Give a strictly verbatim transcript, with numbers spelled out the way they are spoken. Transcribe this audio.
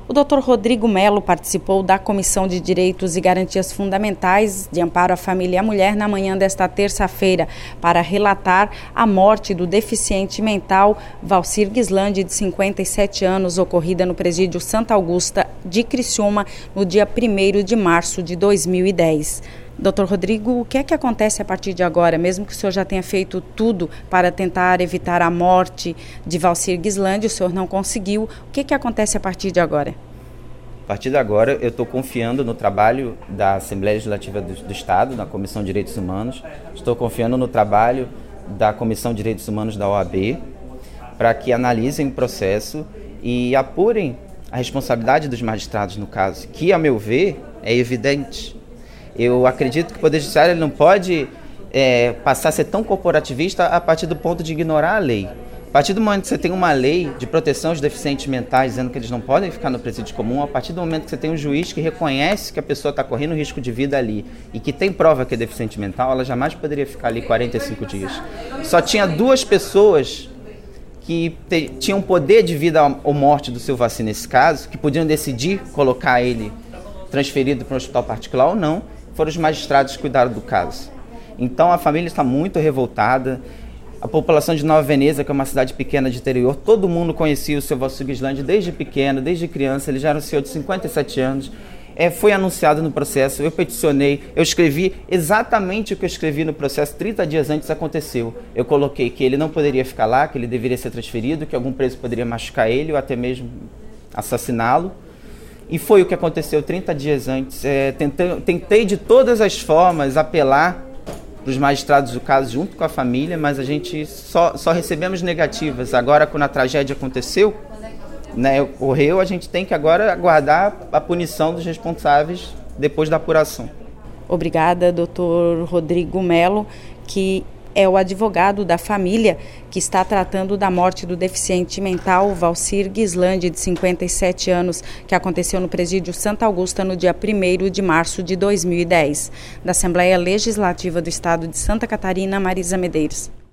O doutor Rodrigo Melo participou da Comissão de Direitos e Garantias Fundamentais de Amparo à Família e à Mulher na manhã desta terça-feira para relatar a morte do deficiente mental Valcir Guislandi, de cinquenta e sete anos, ocorrida no presídio Santa Augusta de Criciúma no dia primeiro de março de dois mil e dez. doutor Rodrigo, o que é que acontece a partir de agora, mesmo que o senhor já tenha feito tudo para tentar evitar a morte de Valcir Guislandi, o senhor não conseguiu, o que é que acontece a partir de agora? A partir de agora, eu estou confiando no trabalho da Assembleia Legislativa do, do Estado, da Comissão de Direitos Humanos, estou confiando no trabalho da Comissão de Direitos Humanos da O A B, para que analisem o processo e apurem a responsabilidade dos magistrados no caso, que, a meu ver, é evidente. Eu acredito que o Poder Judiciário ele não pode é, passar a ser tão corporativista a partir do ponto de ignorar a lei. A partir do momento que você tem uma lei de proteção aos deficientes mentais, dizendo que eles não podem ficar no presídio comum, a partir do momento que você tem um juiz que reconhece que a pessoa está correndo risco de vida ali e que tem prova que é deficiente mental, ela jamais poderia ficar ali quarenta e cinco dias. Só tinha duas pessoas que te, tinham poder de vida ou morte do seu Valcir nesse caso, que podiam decidir colocar ele transferido para um hospital particular ou não, foram os magistrados que cuidaram do caso. Então a família está muito revoltada. A população de Nova Veneza, que é uma cidade pequena de interior, todo mundo conhecia o seu Valcir Guislandi desde pequeno, desde criança. Ele já era um senhor de cinquenta e sete anos. É, foi anunciado no processo, eu peticionei, eu escrevi exatamente o que eu escrevi no processo trinta dias antes aconteceu. Eu coloquei que ele não poderia ficar lá, que ele deveria ser transferido, que algum preso poderia machucar ele ou até mesmo assassiná-lo. E foi o que aconteceu trinta dias antes. É, tentei, tentei de todas as formas apelar para os magistrados do caso junto com a família, mas a gente só, só recebemos negativas. Agora, quando a tragédia aconteceu, né, ocorreu, a gente tem que agora aguardar a punição dos responsáveis depois da apuração. Obrigada, doutor Rodrigo Melo, que é o advogado da família que está tratando da morte do deficiente mental Valcir Guislandi, de cinquenta e sete anos, que aconteceu no presídio Santa Augusta no dia primeiro de março de dois mil e dez. Da Assembleia Legislativa do Estado de Santa Catarina, Marisa Medeiros.